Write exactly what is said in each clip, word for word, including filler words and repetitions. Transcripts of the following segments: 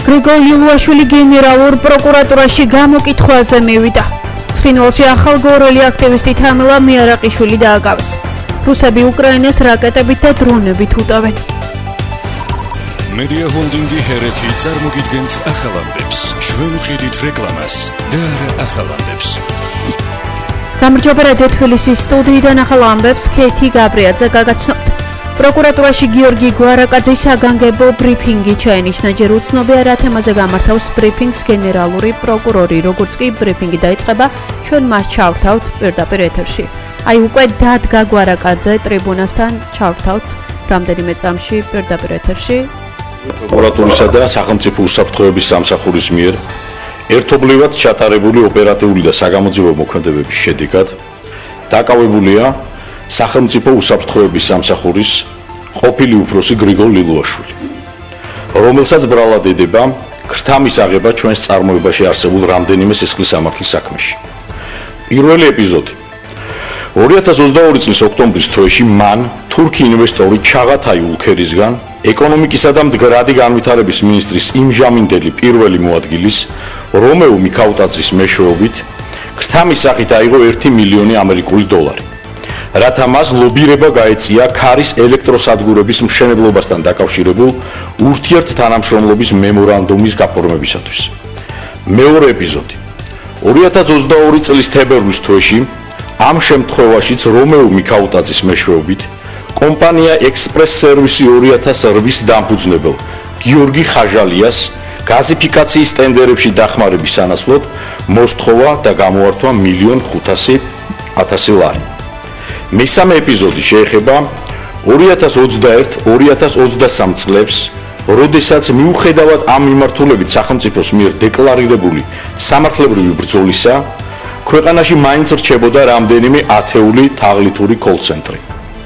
გრიგოლ ლილუაშვილი გენერალურ პროკურატურაში გამოკითხვაზე მივიდა. ცხინვალში ახალგორელი აქტივისტი თამილა მიარაყიშვილი დააკავეს. რუსები უკრაინას რაკეტებით და დრონებით უტევენ. მედია ჰოლდინგი ჰერეთი წარმოგიდგენთ ახალამდებს. ჩვენ ვყიდით რეკლამას და არა ახალამდებს. გამარჯობა რადიო თბილისის სტუდიიდან ახალამდებს ქეთი გაბრიაძე გაგაცნობთ. პროკურატურაში გიორგი გვარაკაძის საგანგებო ბრიფინგი ჩაენიშნა. ჯერ უცნობია რა თემაზე გამართავს ბრიფინგს გენერალური პროკურორი. როგორც კი ბრიფინგი დაიწყება, ჩვენ მას ჩავრთავთ პირდაპირ ეთერში. აი უკვე დადგა გვარაკაძე ტრიბუნასთან, ჩავრთავთ რამდენიმე წამში პირდაპირ ეთერში. პროკურატურისა და სახელმწიფო უსაფრთხოების სამსახურის მიერ ერთობლივად ჩატარებული ოპერატიული და საგამოძიებო მოქმედებების შედეგად დაკავებულია სახელმწიფო უსაფრთხოების სამსახურის ყოფილი უფროსი გრიგოლ ლილუაშვილი, რომელსაც ბრალად ედება ქრთამის აღება ჩვენს წარმოებაში არსებულ რამდენიმე სისხლის სამართლის საქმეში. პირველი ეპიზოდი ორი ათას ოცდაორი წლის ოქტომბრის თვეში მან თურქი ინვესტორი ჩაღათაი ულქერისგან ეკონომიკისა და მდგრადი განვითარების მინისტრის იმჟამინდელი პირველი მოადგილის რომეო მიქაუტაძის მეშვეობით ქრთამის სახით აიღო ერთი მილიონი ამერიკული დოლარი. რათა მას ლობირება გაეწია ქარის ელექტროსადგურების მშენებლობასთან დაკავშირებულ ურთიერთთანამშრომლობის მემორანდუმის გაფორმებისათვის. მეორე ეპიზოდი ორი ათას ოცდაორი წლის თებერვლის თვეში ამ შემთხვევაშიც რომეო მიქაუტაძის მეშვეობით კომპანია ექსპრეს სერვისი ორი ათას რვის დამფუძნებელ გიორგი ხაჟალიას გაზიფიკაციის ტენდერებში დახმარების სანაცვლოდ მოსთხოვა და გამოართვა მილიონ ხუთასი ათასი ლარი. მესამე ეპიზოდი შეეხება ორი ათას ოცდაერთ ორი ათას ოცდასამ წლებს, როდესაც მიუხედავად ამ მიმართულებით სახელმწიფოს მიერ დეკლარირებული სამართლებრივი ბრძოლისა, ქვეყანაში მაინც რჩებოდა რამდენიმე ათეული თაღლითური კოლცენტრი.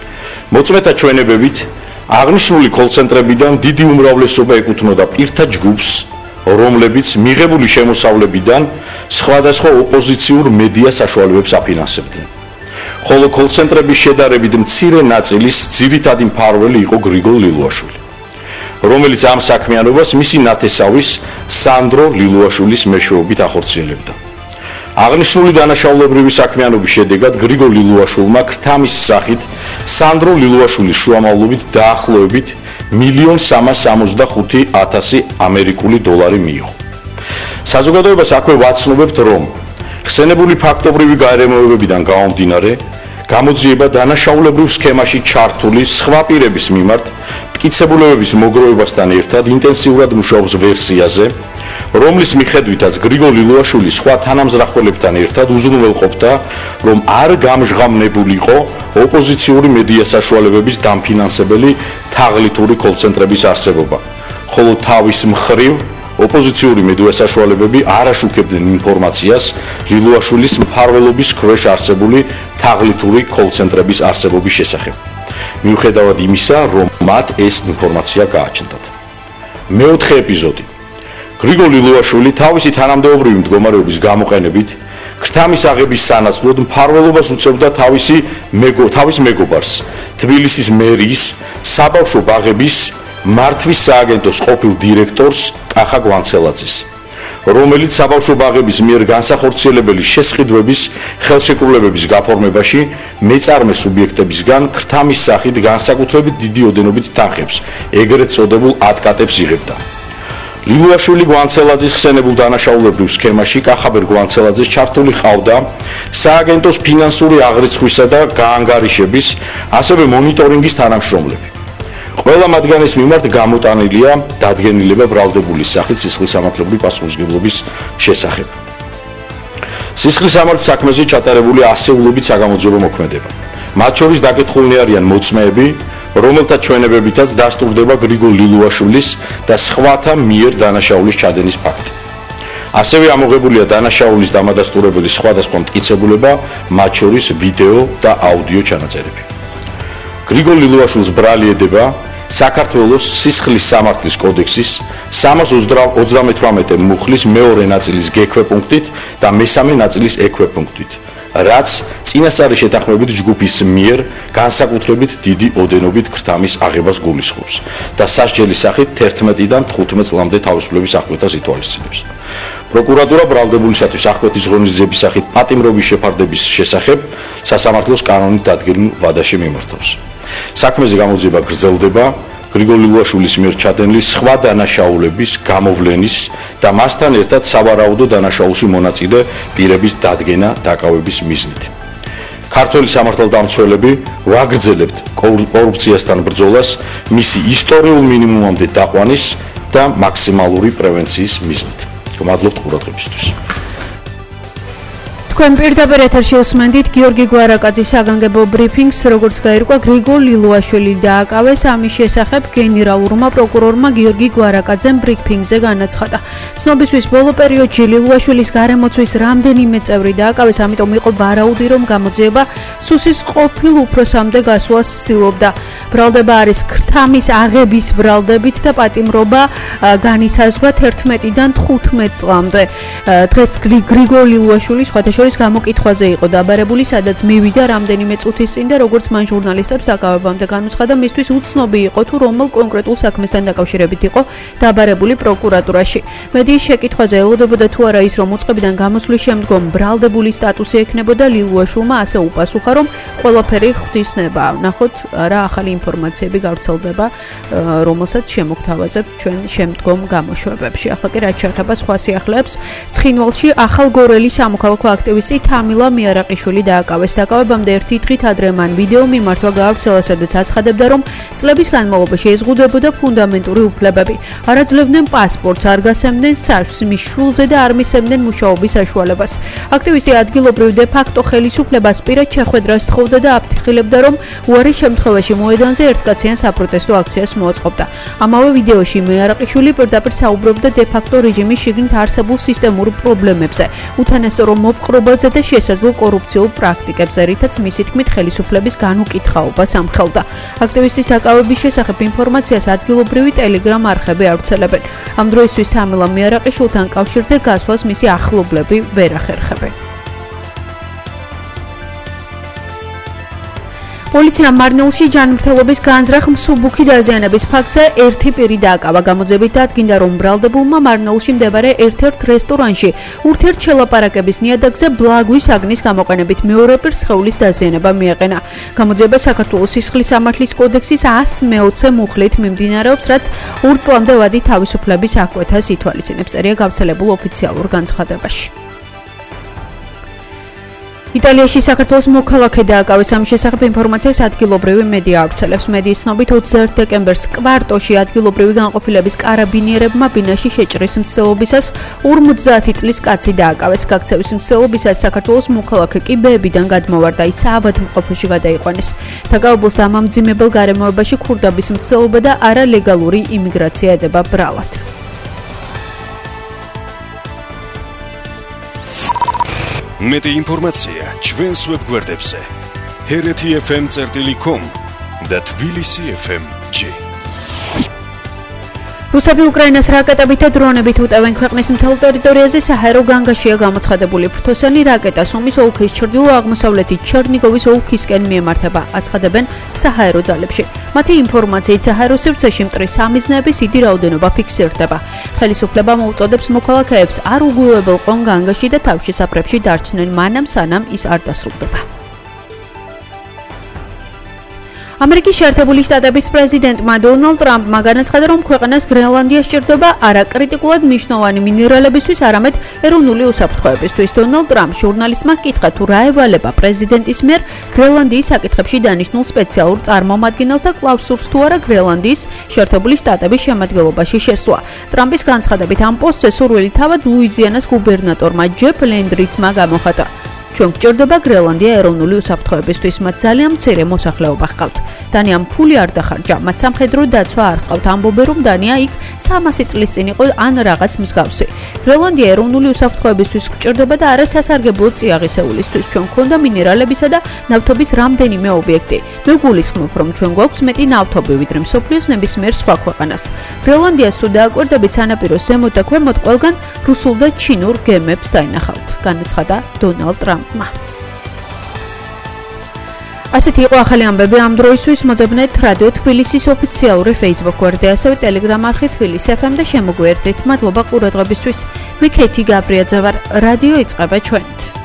მოწმეთა ჩვენებებით, აღნიშნული კოლცენტრებიდან დიდი უმრავლესობა ეკუთვნოდა პირთა ჯგუფს, რომლებიც მიღებული შემოსავლებიდან სხვადასხვა ოპოზიციურ მედია საშუალებებს აფინანსებდნენ. ხოლო კოლცენტრების შედარებით მცირე ნაწილის ძირითადი მფარველი იყო გრიგოლ ლილუაშვილი, რომელიც ამ საქმიანობას მისი ნათესავის სანდრო ლილუაშვილის მეშვეობით ახორციელებდა. აღნიშნული დანაშაულებრივი საქმიანობის შედეგად გრიგოლ ლილუაშვილმა ქრთამის სახით სანდრო ლილუაშვილის შუამავლობით დაახლოებით მილიონ სამას სამოცდახუთი ათასი ამერიკული დოლარი მიიღო. საზოგადოებას აქვე ვაცნობებთ, რომ ხსენებული ფაქტობრივი გარემოებებიდან გამომდინარე, გამოძიება დანაშაულებრივ სქემაში ჩართული სხვა პირების მიმართ მტკიცებულებების მოგროვებასთან ერთად ინტენსიურად მუშაობს ვერსიაზე, რომლის მიხედვითაც გრიგოლ ლილუაშვილი სხვა თანამზრახველებთან ერთად უზრუნველყოფდა, რომ არ გამჟღავნებულიყო ოპოზიციური მედია საშუალებების დამფინანსებელი თაღლითური კოლცენტრების არსებობა, ხოლო თავის მხრივ ოპოზიციური მედია საშუალებები არ აშუქებდნენ ინფორმაციას ლილუაშვილის მფარველობის ქვეშ არსებული თაღლითური კოლცენტრების არსებობის შესახებ, მიუხედავად იმისა, რომ მათ ეს ინფორმაცია გააჩნდათ. მეოთხე ეპიზოდი გრიგოლ ლილუაშვილი თავისი თანამდებობრივი მდგომარეობის გამოყენებით ქრთამის აღების სანაცვლოდ მფარველობას უწევდა თავისი მეგო თავის მეგობარს, თბილისის მერიის საბავშვო ბაღების მართვის სააგენტოს ყოფილ დირექტორს კახა გვანცელაძის, რომელიც საბავშვო ბაღების მიერ განსახორციელებელი შესყიდვების ხელშეკრულებების გაფორმებაში მეწარმე სუბიექტებისგან ქრთამის სახით განსაკუთრებით დიდი ოდენობით თანხებს, ეგრეთ წოდებულ ატკატებს იღებდა. ლილუაშვილი გვანცელაძის ხსენებულ დანაშაულებრივ სქემაში კახაბერ გვანცელაძეს ჩართული ჰყავდა სააგენტოს ფინანსური აღრიცხვისა და გაანგარიშების, ასევე მონიტორინგის თანამშრომლები. ყველა მათგანის მიმართ გამოტანილია დადგენილება ბრალდებულის სახით სისხლის სამართლებრივი პასუხისმგებლობის შესახებ. სისხლის სამართლის საქმეზე ჩატარებული ასეულობით საგამოძიებო მოქმედება. მათ შორის დაკითხულნი არიან მოწმეები, რომელთა ჩვენებებითაც დასტურდება გრიგოლ ლილუაშვილის და სხვათა მიერ დანაშაულის ჩადენის ფაქტი. ასევე ამოღებულია დანაშაულის დამადასტურებელი სხვადასხვა მტკიცებულება, მათ შორის ვიდეო და აუდიო ჩანაწერები. გრიგოლ ლილუაშვილს ბრალი ედება საქართველოს სისხლის სამართლის კოდექსის სამას ოცდამეთვრამეტე მუხლის მეორე ნაწილის გექვე პუნქტით და მესამე ნაწილის ექვე პუნქტით, რაც წინასწარი შეთანხმებით ჯგუფის მიერ განსაკუთრებით დიდი ოდენობით ქრთამის აღებას გულისხმობს და სასჯელის სახით თერთმეტიდან თხუთმეტ წლამდე თავისუფლების აღკვეთას ითვალისწინებს. პროკურატურა ბრალდებულისათვის აღკვეთის ღონისძიების სახით პატიმრობის შეფარდების შესახებ სასამართლოს კანონით დადგენილ ვადაში მიმართავს. საქმეზე გამოძიება გრძელდება გრიგოლ ლილუაშვილის მიერ ჩადენილი სხვა დანაშაულების გამოვლენის და მასთან ერთად სავარაუდო დანაშაულში მონაწილე პირების დადგენა დაკავების მიზნით. ქართველი სამართალდამცველები ვაგრძელებთ კორუფციასთან ბრძოლას მისი ისტორიულ მინიმუმამდე დაყვანის და მაქსიმალური პრევენციის მიზნით. მადლობთ ყურადღებისთვის. თქვენ პირდაპირ ეთერში უსმენთ გიორგი გვარაკაძის საგანგებო ბრიფინგს, როგორც გაირკვა გრიგოლ ლილუაშვილი დააკავეს, ამის შესახებ გენერალურმა პროკურორმა გიორგი გვარაკაძემ ბრიფინგზე განაცხადა. ცნობისთვის ბოლო პერიოდში ლილუაშვილის გარემოცვის რამდენიმე წევრი დააკავეს, ამიტომ იყო ვარაუდი, რომ გამოძიება სუსის ყოფილ უფროსამდე გასვლას ცდილობდა. ბრალდება არის ქრთამის აღების ბრალდებით და პატიმრობა განისაზღვრა თერთმეტიდან თხუთმეტ წლამდე. დღეს გრიგოლ ლილუაშვილი სხვათა შორის გამოკითხვაზე იყო დაბარებული, სადაც მივიდა რამდენიმე წუთის წინ და როგორც მან ჟურნალისტებს საკავებამდე განუცხადა, მისთვის უცნობი იყო თუ რომელ კონკრეტულ საქმესთან დაკავშირებით იყო დაბარებული პროკურატურაში. მედიის შეკითხვაზე ელოდებოდა თუ არა ის, რომ უწყებიდან გამოსვლის შემდგომ ბრალდებული სტატუსი ექნებოდა ლილუაშვილმა, ასე უპასუხა, რომ ყველაფერი ღვთისნება. ნახოთ რა ახალი ინფორმაციები გავრცელდება, რომელსაც შემოგთავაზებთ ჩვენ შემდგომ გამოშვებებში. ახლა კი რაც შეეხება სხვა სიახლეებს, ცხინვალში ახალგორელის სამოქალაქო აქტივისტი თამილა მიარაყიშვილი დააკავეს. დაკავებამდე ერთი დღით ადრე მან ვიდეო მიმართვა გაავრცელა, სადაც აცხადებდა, რომ წლების განმავლობაში ეზღუდებოდა ფუნდამენტური უფლებები. არ აძლევდნენ პასპორტს, არ გასცემდნენ საშვს, მის შვილზე და არ მისცემდნენ მუშაობის საშუალებას. აქტივისტი ადგილობრივ დე-ფაქტო ხელისუფლებას პირად შეხვედრას თხოვდა და აფრთხილებდა, რომ უარის შემთხვევაში მოედანზე ერთკაციან საპროტესტო აქციას მოაწყობდა. ამავე ვიდეოში მიარაყიშვილი პირდაპირ საუბრობდა დე-ფაქტო რეჟიმის შიგნით არსებულ სისტემურ პრობლემებზე, უთანასწორო მოპყრობაზე და შესაძლო კორუფციულ პრაქტიკებზე, რითაც მისი თქმით ხელისუფლების განუკითხაობას ამხელდა. აქტივისტის დაკავების შესახებ ინფორმაციას ადგილობრივი ტელეგრამ არხები ავრცელებენ. ამ დროისთვის თამილა მიარაყიშვილთან კავშირზე გასვლას მისი ახლობლები ვერ ახერხებენ. პოლიციამ მარნეულში ჯანმრთელობის განზრახ მსუბუქი დაზიანების ფაქტზე ერთი პირი დააკავა. გამოძიებით დადგინდა, რომ ბრალდებულმა მარნეულში მდებარე ერთ-ერთ რესტორანში ურთიერთშელაპარაკების ნიადაგზე ბლაგვის აგნის გამოყენებით მეორე პირს სხეულის დაზიანება მიაყენა. გამოძიება საქართველოს სისხლის სამართლის კოდექსის ასი მეოცე მუხლით მიმდინარეობს, რაც ორ წლამდე ვადი თავისუფლების აღკვეთას ითვალისწინებს. წერია გავრცელებულ ოფიციალურ განცხადებაში. იტალიაში საქართველოს მოქალაქე დააკავეს. ამის შესახებ ინფორმაციას ადგილობრივი მედია ავრცელებს. მედიის ცნობით ოცდაერთი დეკემბერს კვარტოში ადგილობრივი განყოფილების კარაბინიერებმა ბინაში შეჭრის მცდელობისას ორმოცდაათი წლის კაცი დააკავეს. გაქცევის მცდელობისას საქართველოს მოქალაქე კი ბეებიდან გადმოვარდა, ის საავადმყოფოში გადაიყვანეს. დაკავებულს ამამძიმებელ გარემოებაში ქურდობის მცდელობა და არალეგალური იმიგრაცია ედება ბრალად. მეტი ინფორმაცია ჩვენს ვებგვერდებზე ჰერეთი ეფ ემ წერტილი კომ და თბილისი ეფ ემ ჯი. რუსები უკრაინას რაკეტებით და დრონებით უტევენ. ქვეყნის მთელ ტერიტორიაზე საჰაერო განგაშია გამოცხადებული. ფრთოსანი რაკეტა სუმის ოლქის ჩრდილო-აღმოსავლეთით ჩერნიგოვის ოლქისკენ მიემართება, აცხადებენ საჰაერო ძალებში. მათი ინფორმაციით საჰაერო სივრცეში მტრის სამიზნეების დიდი რაოდენობა ფიქსირდება. ხელისუფლება მოუწოდებს მოქალაქეებს არ უგულებელყონ განგაში და თავშესაფრებში დარჩნენ მანამ სანამ ის არ დასრულდება. ამერიკის შეერთებული შტატების პრეზიდენტმა დონალდ ტრამპმა განაცხადა, რომ ქვეყანას გრენლანდია სჭირდება არა კრიტიკულად მნიშვნელოვანი მინერალებისთვის, არამედ ეროვნული უსაფრთხოებისთვის. დონალდ ტრამპ ჟურნალისტმა კითხა, თუ რა ევალება პრეზიდენტის მიერ გრენლანდიის საკითხებში დანიშნულ სპეციალურ წარმომადგენელს და კვლავ სურს თუ არა გრენლანდიის შეერთებული შტატების შემადგენლობაში შესვლა. ტრამპის განცხადებით ამ პოსტზე სურვილი თავად ლუიზიანას გუბერნატორმა ჯეფ ლენდრისმა გამოხატა. ჩვენ გვჭირდება გრენლანდია ეროვნული უსაფრთხოებისთვის, მათ ძალიან მცირე მოსახლეობა ჰყავთ. დანიამ ფული არ დახარჯა, მათ სამხედრო დაცვა არ ჰყავთ. ამბობენ, რომ დანია იქ სამასი წლის წინ იყო ან რაღაც მსგავსი. გრენლანდია ეროვნული უსაფრთხოებისთვის გვჭირდება და არა სასარგებლო წიაღისეულისთვის. ჩვენ გვქონდა მინერალებისა და ნავთობის რამდენიმე ობიექტი. მე გულისხმობ, რომ ჩვენ გვაქვს მეტი ნავთობი, ვიდრე მსოფლიოს ნებისმიერ სხვა ქვეყანას. გრენლანდიას თუ დააკვირდებით სანაპიროს ზემოთ და ქვემოთ, ყველგან რუსულ და ჩინურ გემებს დაინახავთ, განაცხადა დონალდ ტრამპმა. ასეთი იყო ახალი ამბები ამ დროისთვის. მოძებნეთ რადიო თბილისის ოფიციალური Facebook გვერდი, ასევე Telegram არხი თბილისი ეფ ემ და შემოგვიერთდით. მადლობა ყურადღებისთვის. მე ქეთი გაბრიაძე ვარ. რადიო იწყება ჩვენით.